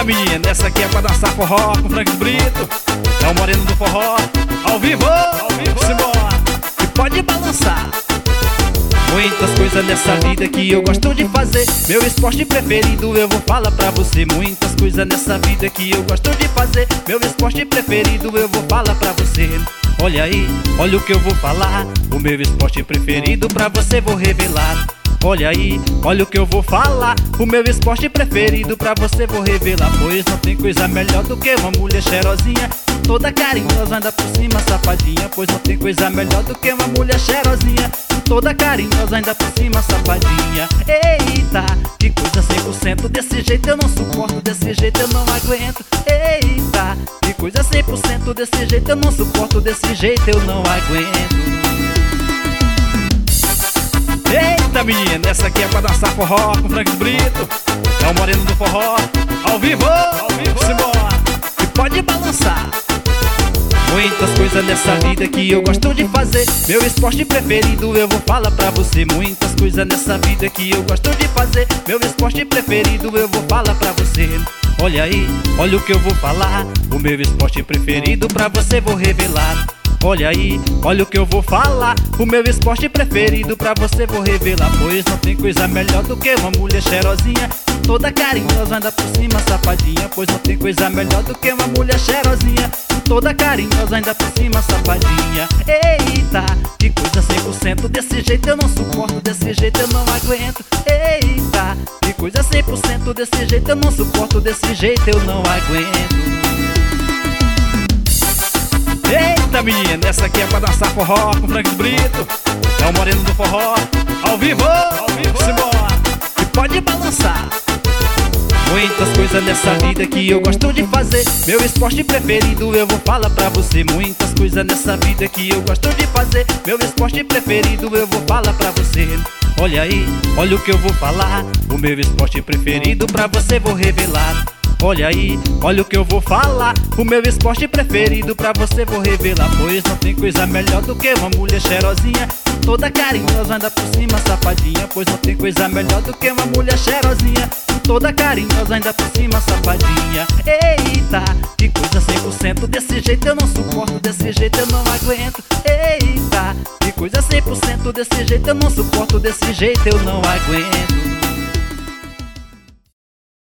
Eita menina, essa aqui é pra dançar forró com Frank Brito. É o moreno do forró, ao vivo, simbora, e pode balançar. Muitas coisas nessa vida que eu gosto de fazer. Meu esporte preferido eu vou falar pra você. Muitas coisas nessa vida que eu gosto de fazer. Meu esporte preferido eu vou falar pra você. Olha aí, olha o que eu vou falar. O meu esporte preferido pra você vou revelar. Olha aí, olha o que eu vou falar. O meu esporte preferido pra você vou revelar. Pois não tem coisa melhor do que uma mulher cheirosinha, toda carinhosa, anda por cima safadinha. Pois não tem coisa melhor do que uma mulher cheirosinha, toda carinhosa, ainda por cima safadinha. Eita, que coisa 100%, desse jeito eu não suporto, desse jeito eu não aguento. Eita, que coisa 100%, desse jeito eu não suporto, desse jeito eu não aguento. Eita menina, essa aqui é pra dançar forró com Frank Brito. É o moreno do forró, ao vivo, simbora, e pode balançar. Muitas coisas nessa vida que eu gosto de fazer. Meu esporte preferido eu vou falar pra você. Muitas coisas nessa vida que eu gosto de fazer. Meu esporte preferido eu vou falar pra você. Olha aí, olha o que eu vou falar. O meu esporte preferido pra você vou revelar. Olha aí, olha o que eu vou falar. O meu esporte preferido pra você vou revelar. Pois não tem coisa melhor do que uma mulher cheirosinha, toda carinhosa, anda por cima safadinha. Pois não tem coisa melhor do que uma mulher cheirosinha, toda carinhosa, ainda por cima safadinha. Eita, que coisa 100%, desse jeito eu não suporto, desse jeito eu não aguento. Eita, que coisa 100%, desse jeito eu não suporto, desse jeito eu não aguento. Eita menina, essa aqui é pra dançar forró com Frank Brito. É o moreno do forró, ao vivo, simbora, e pode balançar. Muitas coisas nessa vida que eu gosto de fazer. Meu esporte preferido eu vou falar pra você. Muitas coisas nessa vida que eu gosto de fazer. Meu esporte preferido eu vou falar pra você. Olha aí, olha o que eu vou falar. O meu esporte preferido pra você vou revelar. Olha aí, olha o que eu vou falar. O meu esporte preferido pra você vou revelar. Pois não tem coisa melhor do que uma mulher cheirosinha, toda carinhosa, anda por cima safadinha. Pois não tem coisa melhor do que uma mulher cheirosinha, toda carinhosa, ainda por cima safadinha. Eita, que coisa 100%, desse jeito eu não suporto, desse jeito eu não aguento. Eita, que coisa 100%, desse jeito eu não suporto, desse jeito eu não aguento.